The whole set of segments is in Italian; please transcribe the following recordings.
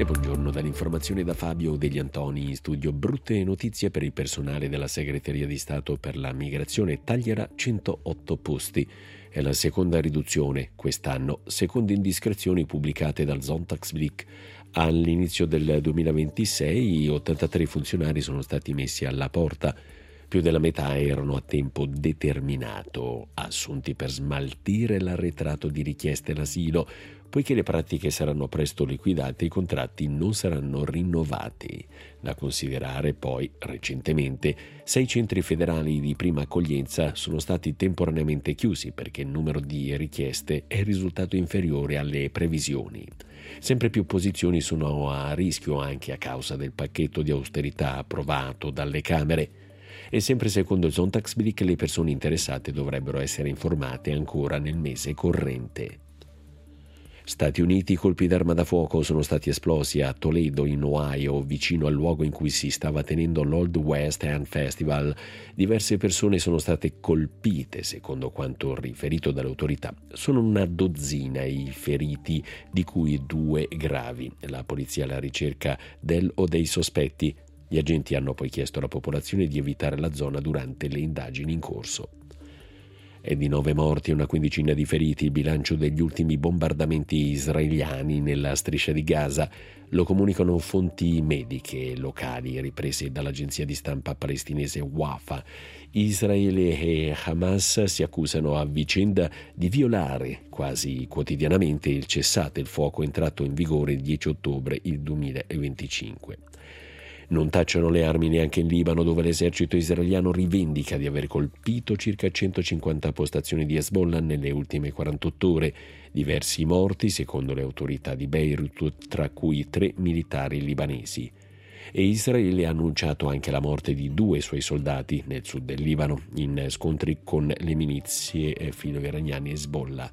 E buongiorno dall'informazione da Fabio Degli Antoni. In studio brutte notizie per il personale della Segreteria di Stato per la Migrazione. Taglierà 108 posti. È la seconda riduzione quest'anno, secondo indiscrezioni pubblicate dal Sonntagsblick. All'inizio del 2026 83 funzionari sono stati messi alla porta. Più della metà erano a tempo determinato, assunti per smaltire l'arretrato di richieste d'asilo. Poiché le pratiche saranno presto liquidate, i contratti non saranno rinnovati. Da considerare poi, recentemente, 6 centri federali di prima accoglienza sono stati temporaneamente chiusi perché il numero di richieste è risultato inferiore alle previsioni. Sempre più posizioni sono a rischio anche a causa del pacchetto di austerità approvato dalle Camere. E sempre secondo il Sonntagsblick le persone interessate dovrebbero essere informate ancora nel mese corrente. Stati Uniti, colpi d'arma da fuoco sono stati esplosi a Toledo, in Ohio, vicino al luogo in cui si stava tenendo l'Old West End Festival. Diverse persone sono state colpite, secondo quanto riferito dalle autorità. Sono una dozzina i feriti, di cui 2 gravi. La polizia è alla ricerca del o dei sospetti. Gli agenti hanno poi chiesto alla popolazione di evitare la zona durante le indagini in corso. È di 9 morti e una quindicina di feriti il bilancio degli ultimi bombardamenti israeliani nella striscia di Gaza. Lo comunicano fonti mediche locali riprese dall'agenzia di stampa palestinese Wafa. Israele e Hamas si accusano a vicenda di violare quasi quotidianamente il cessate il fuoco entrato in vigore il 10 ottobre 2025. Non tacciano le armi neanche in Libano, dove l'esercito israeliano rivendica di aver colpito circa 150 postazioni di Hezbollah nelle ultime 48 ore. Diversi morti, secondo le autorità di Beirut, tra cui 3 militari libanesi. E Israele ha annunciato anche la morte di 2 suoi soldati nel sud del Libano, in scontri con le milizie filo-iraniane Hezbollah.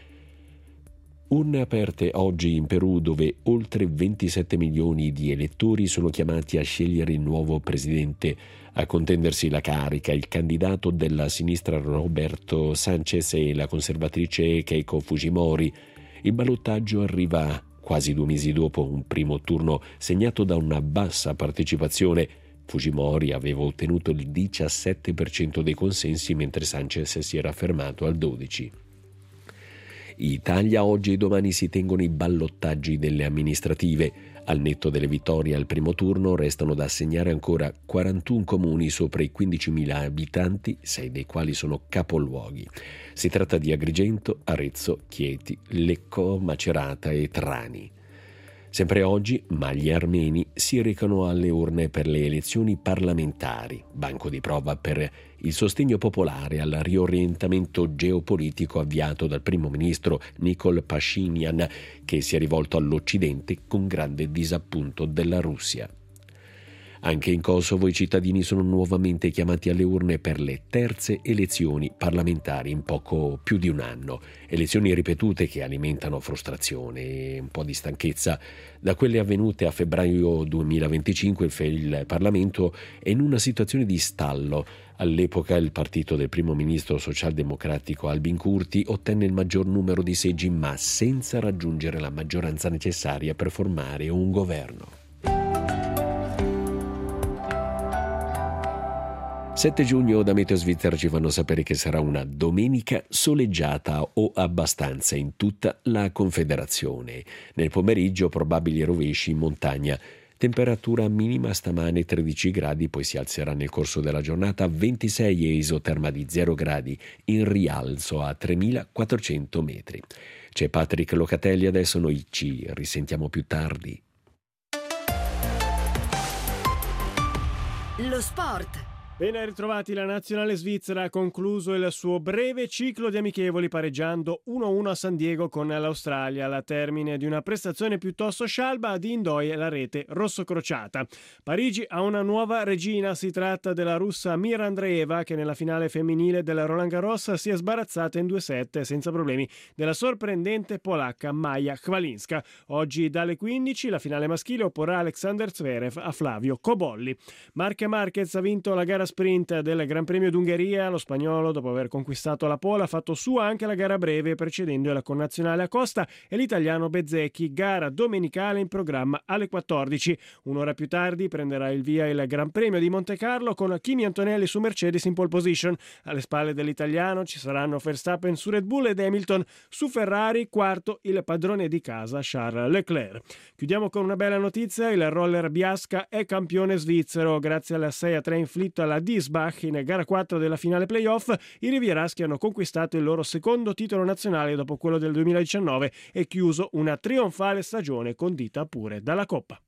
Urne aperte oggi in Perù, dove oltre 27 milioni di elettori sono chiamati a scegliere il nuovo presidente. A contendersi la carica il candidato della sinistra Roberto Sanchez e la conservatrice Keiko Fujimori. Il ballottaggio arriva quasi 2 mesi dopo un primo turno segnato da una bassa partecipazione. Fujimori aveva ottenuto il 17% dei consensi, mentre Sanchez si era fermato al 12%. Italia, oggi e domani si tengono i ballottaggi delle amministrative. Al netto delle vittorie al primo turno restano da assegnare ancora 41 comuni sopra i 15.000 abitanti, 6 dei quali sono capoluoghi. Si tratta di Agrigento, Arezzo, Chieti, Lecco, Macerata e Trani. Sempre oggi, ma gli armeni si recano alle urne per le elezioni parlamentari, banco di prova per il sostegno popolare al riorientamento geopolitico avviato dal primo ministro Nikol Pashinyan, che si è rivolto all'Occidente con grande disappunto della Russia. Anche in Kosovo i cittadini sono nuovamente chiamati alle urne per le terze elezioni parlamentari in poco più di un anno. Elezioni ripetute che alimentano frustrazione e un po' di stanchezza. Da quelle avvenute a febbraio 2025 il Parlamento è in una situazione di stallo. All'epoca il partito del primo ministro socialdemocratico Albin Kurti ottenne il maggior numero di seggi, ma senza raggiungere la maggioranza necessaria per formare un governo. 7 giugno da Meteo Svizzera ci fanno sapere che sarà una domenica soleggiata o abbastanza in tutta la Confederazione. Nel pomeriggio probabili rovesci in montagna. Temperatura minima stamane 13 gradi, poi si alzerà nel corso della giornata a 26 e isoterma di 0 gradi, in rialzo a 3.400 metri. C'è Patrick Locatelli, adesso noi ci risentiamo più tardi. Lo sport. Ben ritrovati, la nazionale svizzera ha concluso il suo breve ciclo di amichevoli pareggiando 1-1 a San Diego con l'Australia, alla termine di una prestazione piuttosto scialba di Indoie la rete rossocrociata. Parigi ha una nuova regina, si tratta della russa Mira Andreeva, che nella finale femminile del Roland Garros si è sbarazzata in 2 set senza problemi della sorprendente polacca Maja Chwalinska. Oggi dalle 15 la finale maschile opporrà Alexander Zverev a Flavio Cobolli. Marc Marquez ha vinto la gara sprint del Gran Premio d'Ungheria. Lo spagnolo, dopo aver conquistato la pole, ha fatto sua anche la gara breve, precedendo la connazionale Acosta e l'italiano Bezzecchi, gara domenicale in programma alle 14. Un'ora più tardi prenderà il via il Gran Premio di Montecarlo con Kimi Antonelli su Mercedes in pole position. Alle spalle dell'italiano ci saranno Verstappen su Red Bull ed Hamilton su Ferrari, quarto il padrone di casa Charles Leclerc. Chiudiamo con una bella notizia: il roller Biasca è campione svizzero. Grazie alla 6-3 inflitto alla Diesbach in gara 4 della finale playoff, i rivieraschi hanno conquistato il loro secondo titolo nazionale dopo quello del 2019 e chiuso una trionfale stagione condita pure dalla Coppa.